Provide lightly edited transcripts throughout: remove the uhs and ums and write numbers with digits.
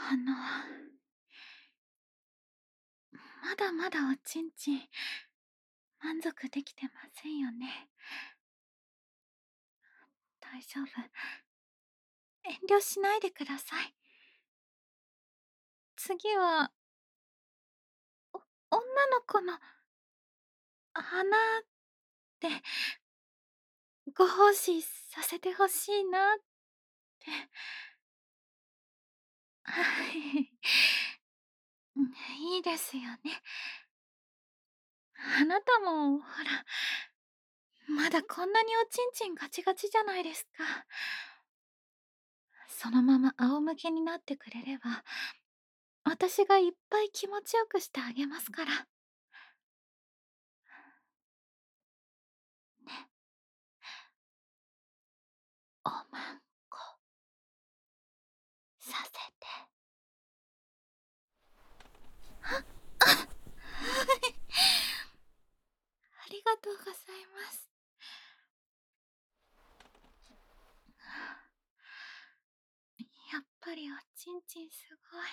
まだまだおちんちん満足できてませんよね。大丈夫。遠慮しないでください。次は、女の子の花でご奉仕させてほしいなって。はい。いいですよね。あなたも、ほら、まだこんなにおちんちんガチガチじゃないですか。そのまま仰向けになってくれれば、私がいっぱい気持ちよくしてあげますから。ね、おまんこさせて。ありがとうございます。やっぱりおちんちんすごい。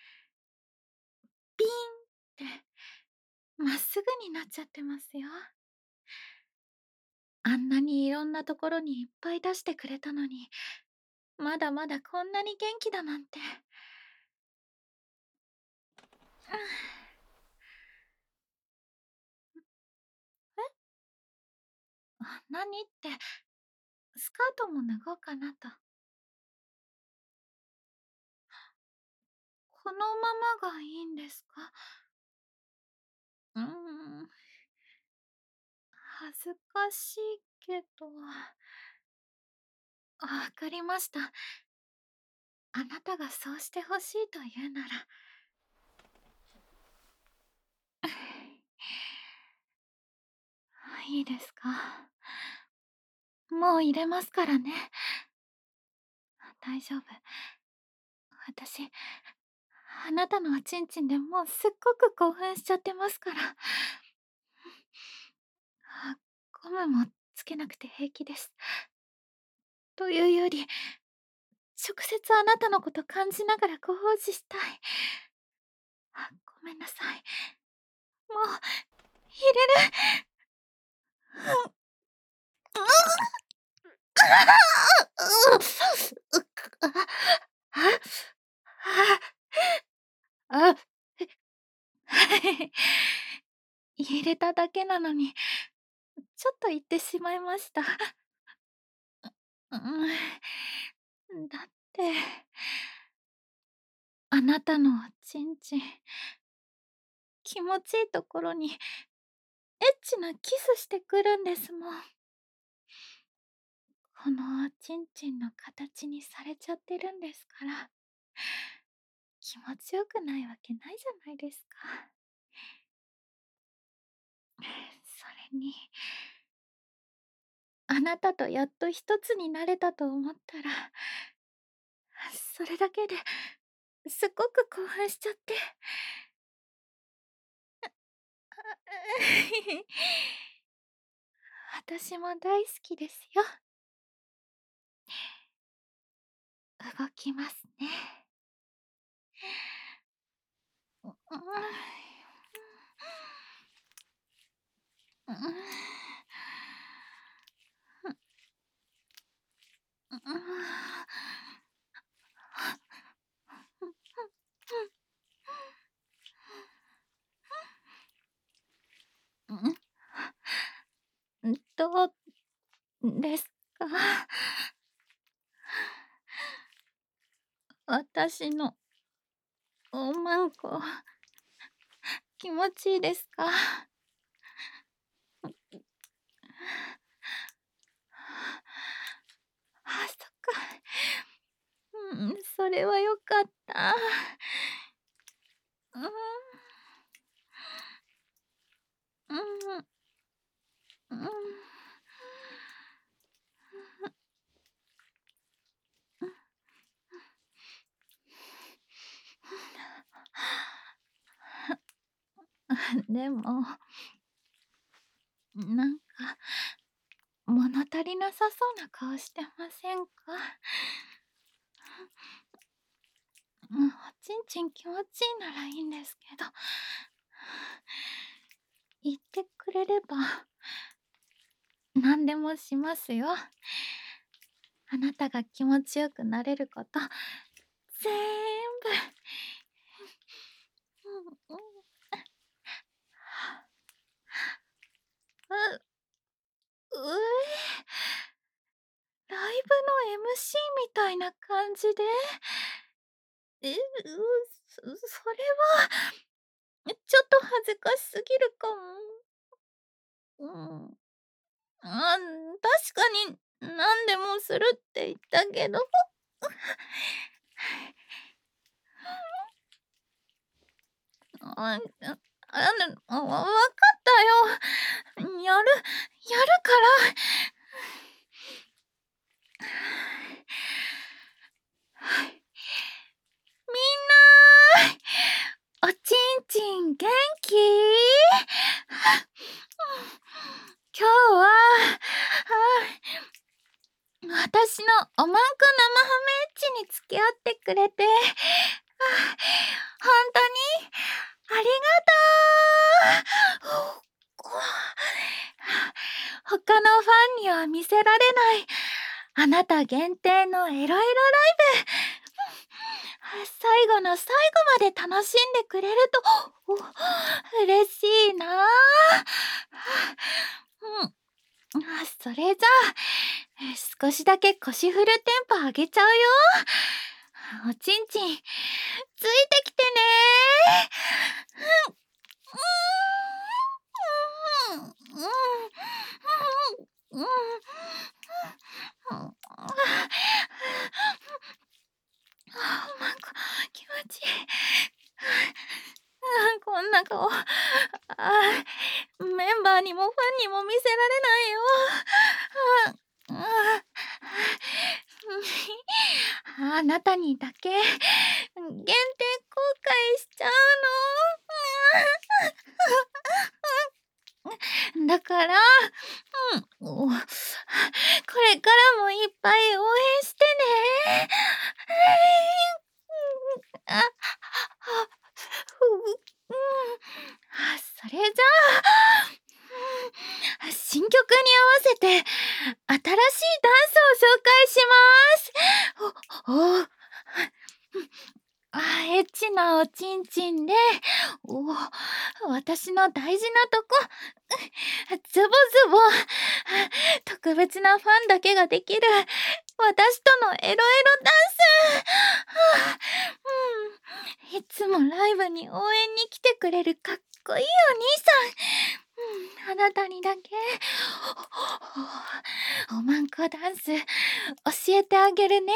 ビーンってまっすぐになっちゃってますよ。あんなにいろんなところにいっぱい出してくれたのに、まだまだこんなに元気だなんて。何って、スカートも脱ごうかなと。このままがいいんですか？うーん、恥ずかしいけど。わかりました。あなたがそうしてほしいと言うなら。いいですか？もう入れますからね。大丈夫。私、あなたのおちんちんでもうすっごく興奮しちゃってますから。ゴムもつけなくて平気です。というより、直接あなたのこと感じながらご奉仕したい。ごめんなさい。もう、入れる。あ、入れただけなのに、ちょっと言ってしまいました。だって、あなたのおちんちん、気持ちいいところにエッチなキスしてくるんですもん。このおちんちんの形にされちゃってるんですから、気持ちよくないわけないじゃないですか。それに、あなたとやっと一つになれたと思ったら、それだけですっごく興奮しちゃって。私も大好きですよ。動きますね。うんうんどうですか？私のおまんこ、気持ちいいですか？そっか。それはよかった。うん、うん、うん。でも、なんか、物足りなさそうな顔してませんか？おちんちん気持ちいいならいいんですけど。言ってくれれば、何でもしますよ。あなたが気持ちよくなれること、ぜーんぶ。うんうん。う、ライブの MC みたいな感じで？それは、ちょっと恥ずかしすぎるかも。確かに何でもするって言ったけど。あ、あ、わかったよ。やるから。みんな、おちんちん元気？今日は、私のおまんこ生ハメッチに付き合ってくれて、本当にありがとう。他のファンには見せられないあなた限定のエロエロライブ。最後の最後まで楽しんでくれると嬉しいな。それじゃあ少しだけ腰振るテンポ上げちゃうよ。おちんちんついてきてね。なんか気持ちいい。こんな顔、メンバーにもファンにも見せられないよ。あなたにだけ限定公開しちゃうの。だから、これからもいっぱい応援してね。それじゃあ、新曲に合わせて新しいダンスを紹介します。エッチなおちんちんで、私の大事なとこ、ズボズボ、特別なファンだけができる私とのエロエロダンス。いつもライブに応援に来てくれるかっこいいお兄さん。あなたにだけおまんこダンス教えてあげるね。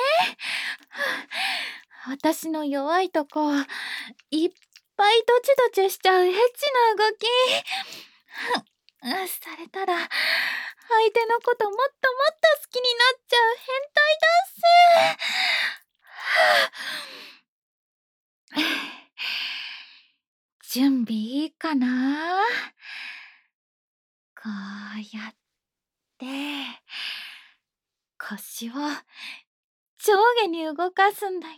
私の弱いとこいっぱいドチドチしちゃうエッチな動きされたら相手のこともっともっと好きになっちゃう変態ダンス。準備いいかな？こうやって腰を上下に動かすんだよ。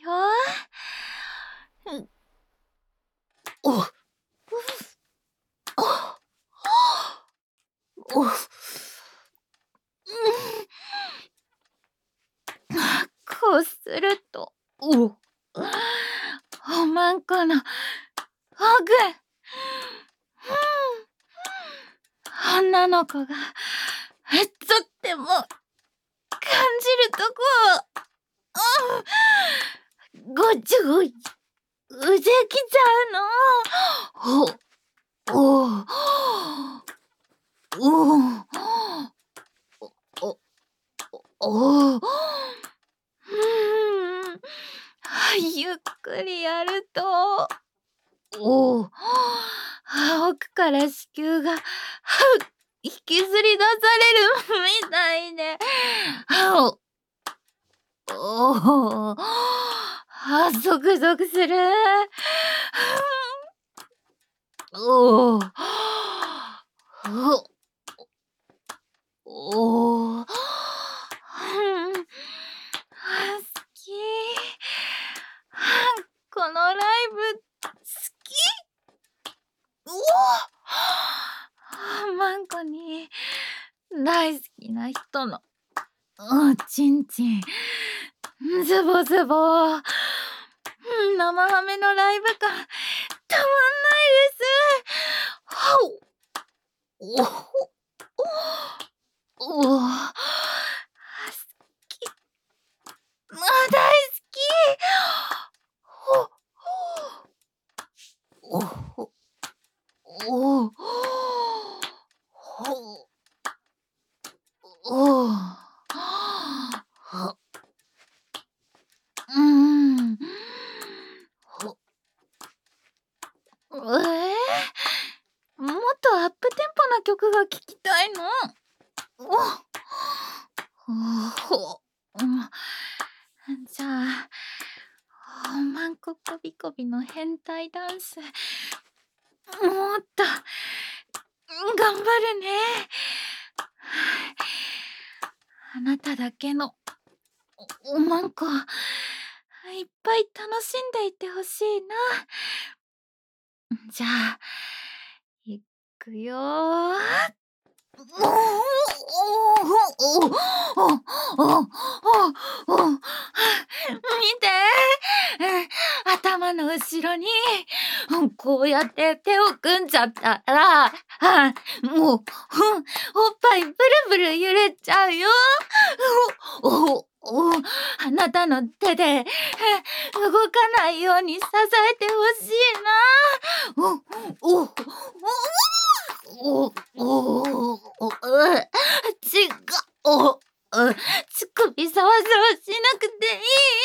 こうするとおまんこの奥、女の子がとっても感じるとこごちょいうできちゃうの。おゆっくりやると奥から子宮が引きずり出されるみたいでゾクゾクする。おー好き。ここのライブ好き。マンコに大好きな人のちんちんズボズボ生ハメのライブ感たまんないです。おお好き。大好き。おおおおうん。もっとアップテンポな曲が聴きたいの。じゃあ、マンココビコビの変態ダンス、もっと頑張るね。あなただけのマンコいっぱい楽しんでいてほしいな。じゃあ、いくよー。見て、頭の後ろにこうやって手を組んじゃったら、もうおっぱいブルブル揺れちゃうよ。あなたの手で動かないように支えてほしいな。違う。乳首サワサワしなくて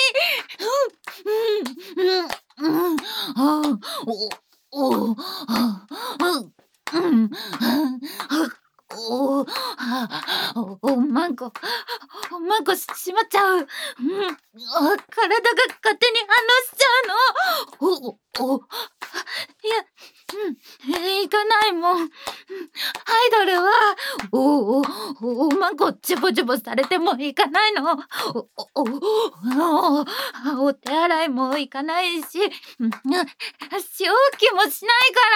マンコしまっちゃう。体が勝手に反応しちゃうの。行かないもん。アイドルはマンコチュボチュボされても行かないの。お手洗いも行かないし、仕置きもしないから。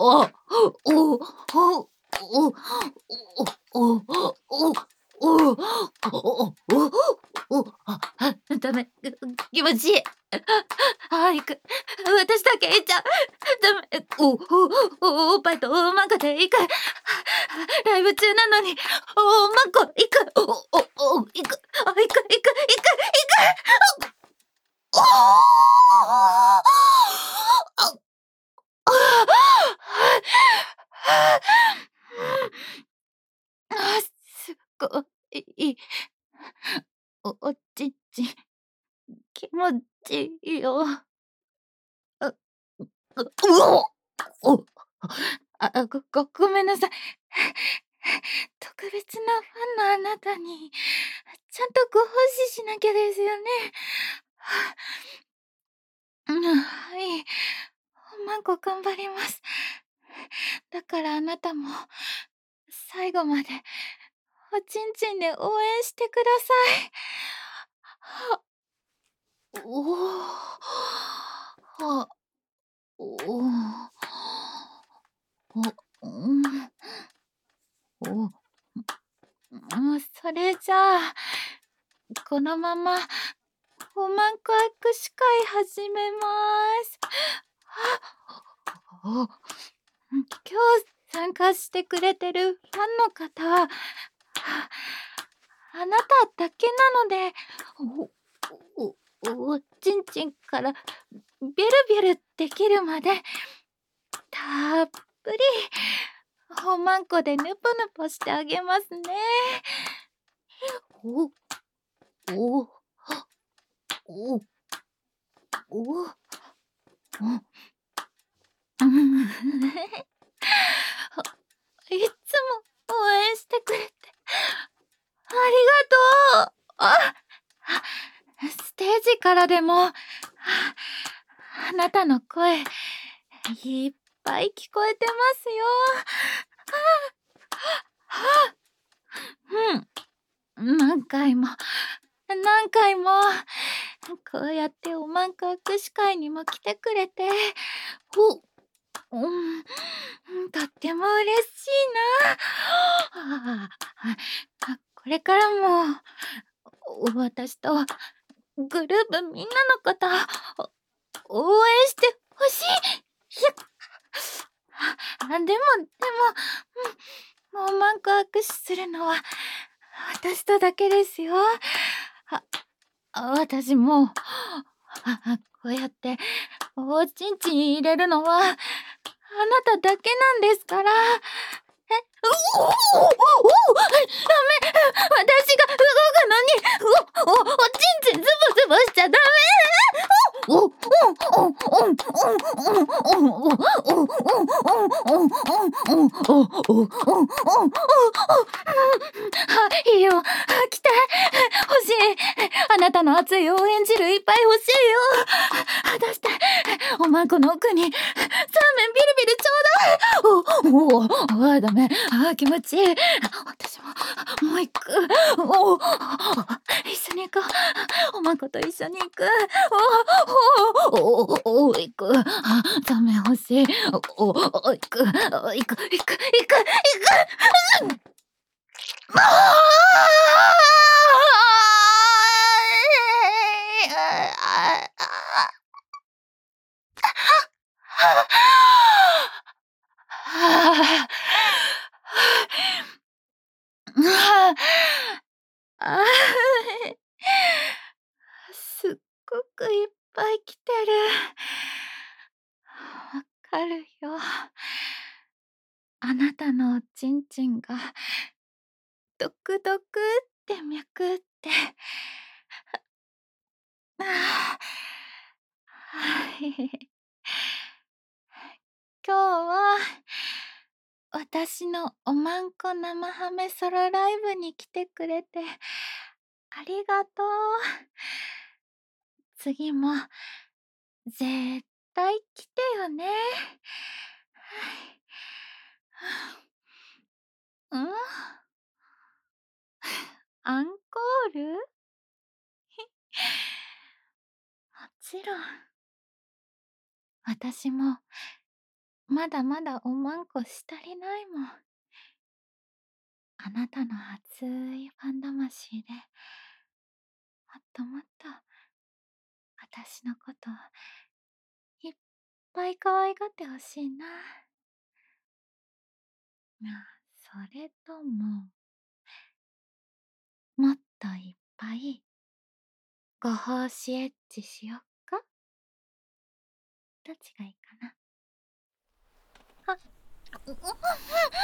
ダメ、気持ちいい。行く。私だけ行っちゃう。ダメ。おっぱいとマンコで行く。ライブ中なのに、マンコ行く。行く。すごい。おちんちん、気持ちいいよ。ごめんなさい。特別なファンのあなたに、ちゃんとご奉仕しなきゃですよね。はい。マンコ頑張ります。だからあなたも、最後まで、おちんちんで応援してください。それじゃあ、このまま、おまんこ握手会始めます。今日参加してくれてるファンの方、あなただけなので、おちんちんからビュルビュルできるまで、たっぷりおまんこでぬぽぬぽしてあげますね。いつも応援してくれてありがとう。ステージからでもあなたの声いっぱい聞こえてますよ。何回もこうやっておまんこ握手会にも来てくれて、とっても嬉しいな。これからも私とグループみんなのこと応援してほしい。でも、もうまんこ握手するのは私とだけですよ。私もこうやっておちんちん入れるのはあなただけなんですから。ダメ、私が動くのにおちんちんズボズボしちゃダメ。いいよ、来て、欲しい。あなたの熱い応援汁いっぱい欲しいよ。出して、おまんこの奥に、そうめんビリビリちょうだい。ダメ。気持ちいい。私も、もう行く。一緒に行こう。おまんこと一緒に行く。行く。そうめん欲しい。行く。すっごくいっぱい来てる。わかるよ。あなたのおちんちんがドクドクって脈って。今日は私のおまんこ生ハメソロライブに来てくれてありがとう。次も絶対来てよね。アンコール？もちろん。私もまだまだおまんこし足りないもん。あなたの熱いファン魂でもっともっと私のこといっぱい可愛がってほしいな。それとももっといっぱいご奉仕エッチしよっか？どっちがいいかな。